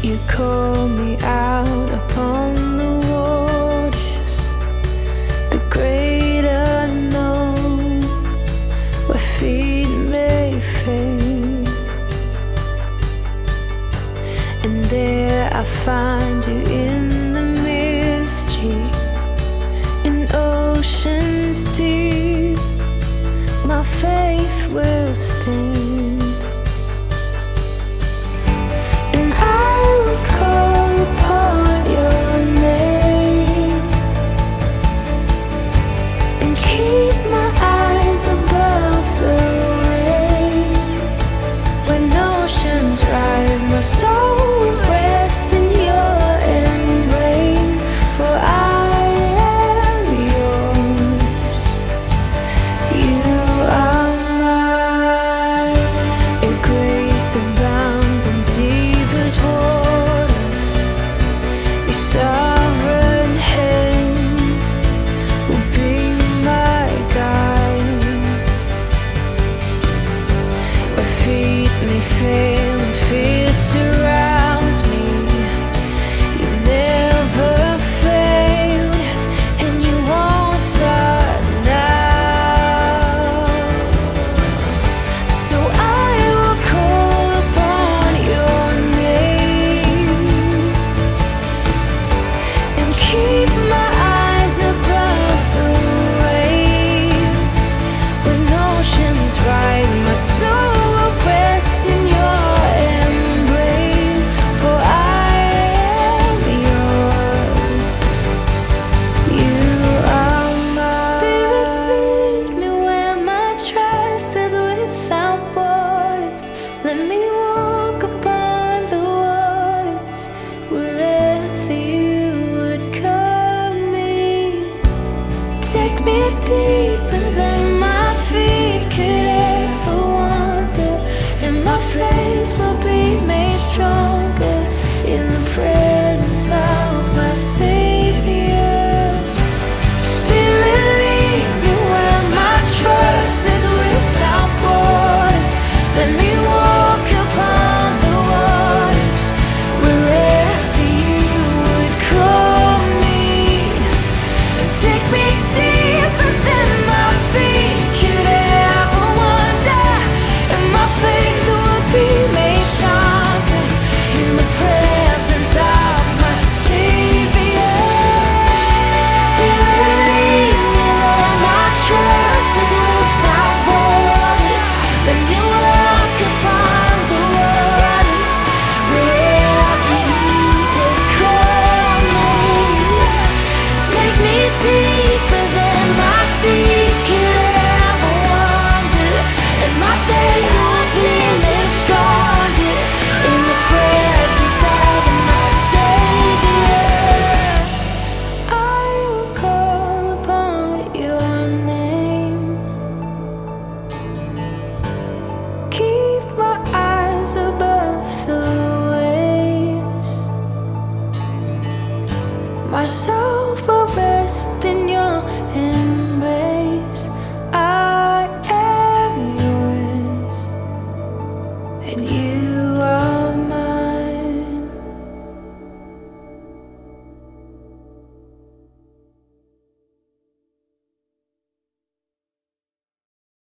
You call me out upon the waters, the great unknown, where feet may fail. And there I find you in the mystery, in oceans deep. My faith will stand. My soul rests in your embrace, for I am yours. You are mine. Your grace abounds in deepest waters. Your sovereign hand will be my guide. Where feet may fail and fear surrounds me, you've never failed, and you won't start now. So I will call upon your name and keep my eyes above the waves. When oceans rise, my soul will rest in your embrace, for I am yours. You are mine. Spirit, lead me where my trust is without borders. Let me walk upon the waters, wherever you would call me. Take me deeper than my feet could ever wander, and my faith will be made stronger in the presence of my Savior. Spirit, lead me where my trust is without borders. Let me walk upon the waters, wherever you would call me. And take me deeper than my feet could ever wander, and my faith will be made stronger in the presence of my Savior. Spirit, lead me where my trust is without borders. Let me walk upon the waters, wherever you would call me. Take me deeper than my feet could ever wander, and my faith will be made stronger in the presence of my Savior. I will call upon your name, keep my eyes above the waves. My soul